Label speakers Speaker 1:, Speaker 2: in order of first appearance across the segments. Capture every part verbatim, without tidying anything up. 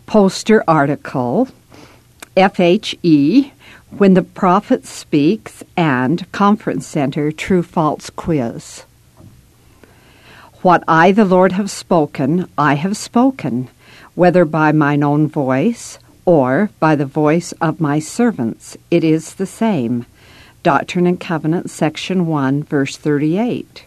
Speaker 1: poster article, F H E, When the Prophet Speaks, and Conference Center True-False Quiz. What I, the Lord, have spoken, I have spoken, whether by mine own voice or by the voice of my servants, it is the same. Doctrine and Covenants, Section one, verse thirty-eight.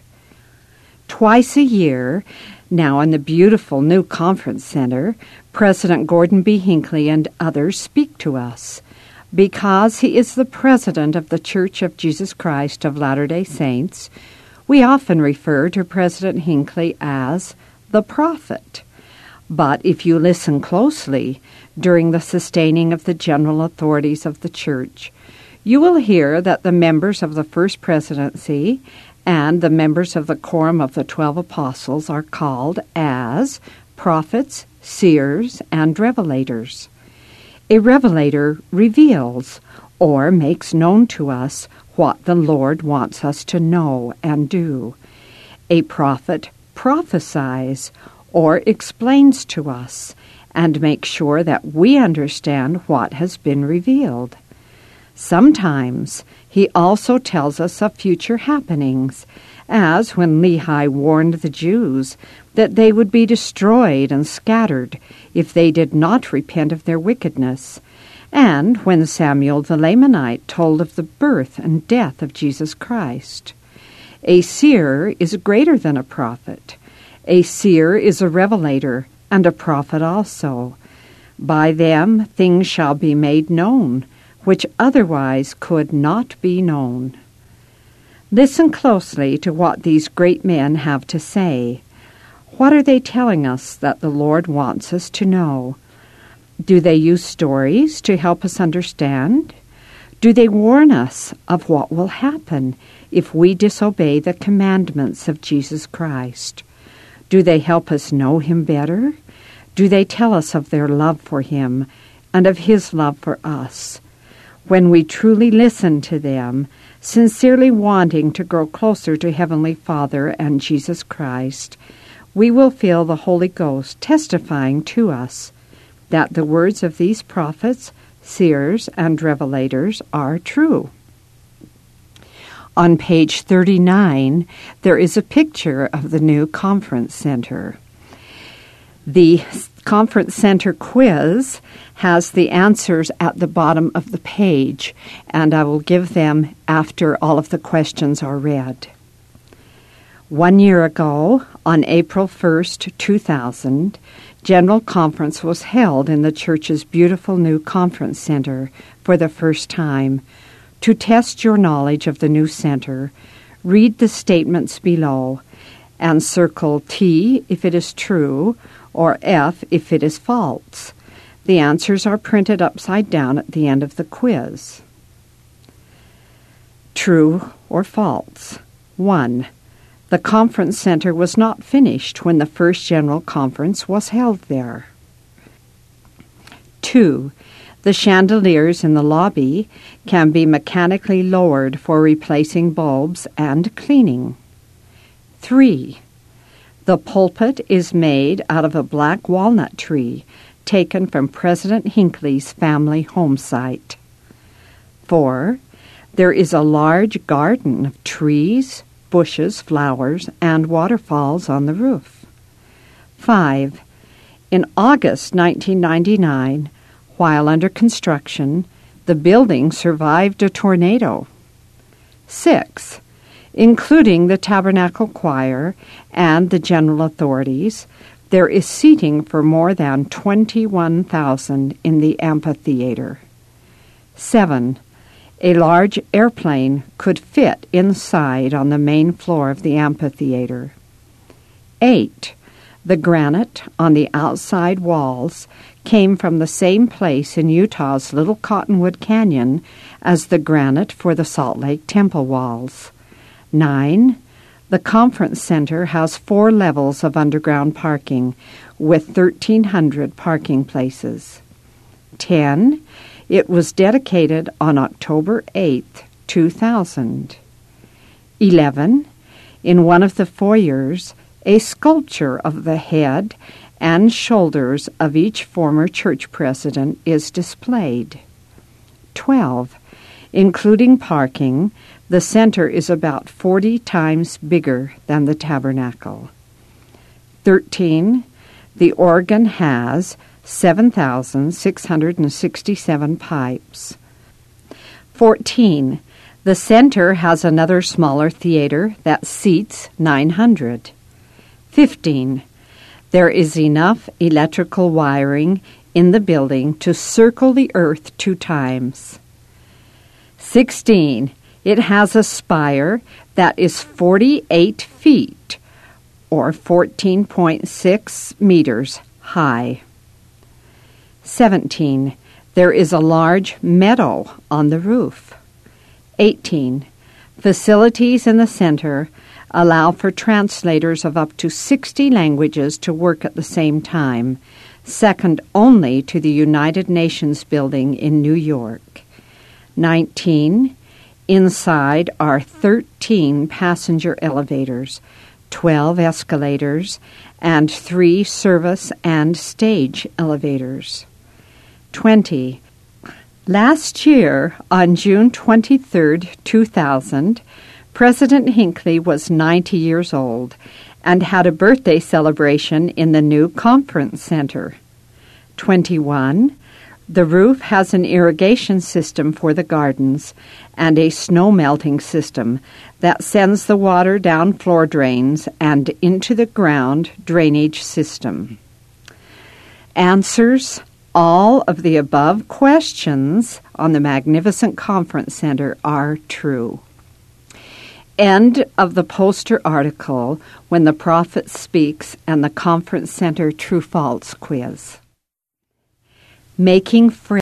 Speaker 1: Twice a year, now in the beautiful new Conference Center, President Gordon B. Hinckley and others speak to us. Because he is the president of the Church of Jesus Christ of Latter-day Saints, we often refer to President Hinckley as the prophet. But if you listen closely during the sustaining of the general authorities of the Church, you will hear that the members of the First Presidency and the members of the Quorum of the Twelve Apostles are called as prophets, seers, and revelators. A revelator reveals or makes known to us what the Lord wants us to know and do. A prophet prophesies or explains to us and makes sure that we understand what has been revealed. Sometimes he also tells us of future happenings, as when Lehi warned the Jews that they would be destroyed and scattered if they did not repent of their wickedness, and when Samuel the Lamanite told of the birth and death of Jesus Christ. A seer is greater than a prophet. A seer is a revelator, and a prophet also. By them things shall be made known, which otherwise could not be known. Listen closely to what these great men have to say. What are they telling us that the Lord wants us to know? Do they use stories to help us understand? Do they warn us of what will happen if we disobey the commandments of Jesus Christ? Do they help us know Him better? Do they tell us of their love for Him and of His love for us? When we truly listen to them, sincerely wanting to grow closer to Heavenly Father and Jesus Christ, we will feel the Holy Ghost testifying to us that the words of these prophets, seers, and revelators are true. On page thirty-nine, there is a picture of the new Conference Center. The Conference Center quiz has the answers at the bottom of the page, and I will give them after all of the questions are read. One year ago, on April first, two thousand, General Conference was held in the church's beautiful new Conference Center for the first time. To test your knowledge of the new center, read the statements below and circle T if it is true or F if it is false. The answers are printed upside down at the end of the quiz. True or false? One. The Conference Center was not finished when the first General Conference was held there. Two. The chandeliers in the lobby can be mechanically lowered for replacing bulbs and cleaning. Three. The pulpit is made out of a black walnut tree taken from President Hinckley's family home site. Four. There is a large garden of trees, bushes, flowers, and waterfalls on the roof. Five. In August nineteen ninety-nine, while under construction, the building survived a tornado. Six. Including the Tabernacle Choir and the general authorities, there is seating for more than twenty-one thousand in the amphitheater. Seven. A large airplane could fit inside on the main floor of the amphitheater. Eight. The granite on the outside walls came from the same place in Utah's Little Cottonwood Canyon as the granite for the Salt Lake Temple walls. Nine. The Conference Center has four levels of underground parking with thirteen hundred parking places. Ten. It was dedicated on October eighth, two thousand. Eleven. In one of the foyers, a sculpture of the head and shoulders of each former church president is displayed. twelve. Including parking, the center is about forty times bigger than the tabernacle. thirteen. The organ has seven thousand six hundred sixty-seven pipes. fourteen. The center has another smaller theater that seats nine hundred. fifteen. There is enough electrical wiring in the building to circle the earth two times. sixteen. It has a spire that is forty-eight feet, or fourteen point six meters high. seventeen. There is a large meadow on the roof. eighteen. Facilities in the center allow for translators of up to sixty languages to work at the same time, second only to the United Nations building in New York. nineteen. Inside are thirteen passenger elevators, twelve escalators, and three service and stage elevators. twenty. Last year, on June twenty-third, two thousand, President Hinckley was ninety years old and had a birthday celebration in the new conference center. twenty-one. The roof has an irrigation system for the gardens and a snow melting system that sends the water down floor drains and into the ground drainage system. Answers: all of the above questions on the Magnificent Conference Center are true. End of the poster article, When the Prophet Speaks and the Conference Center True-False Quiz. Making friends.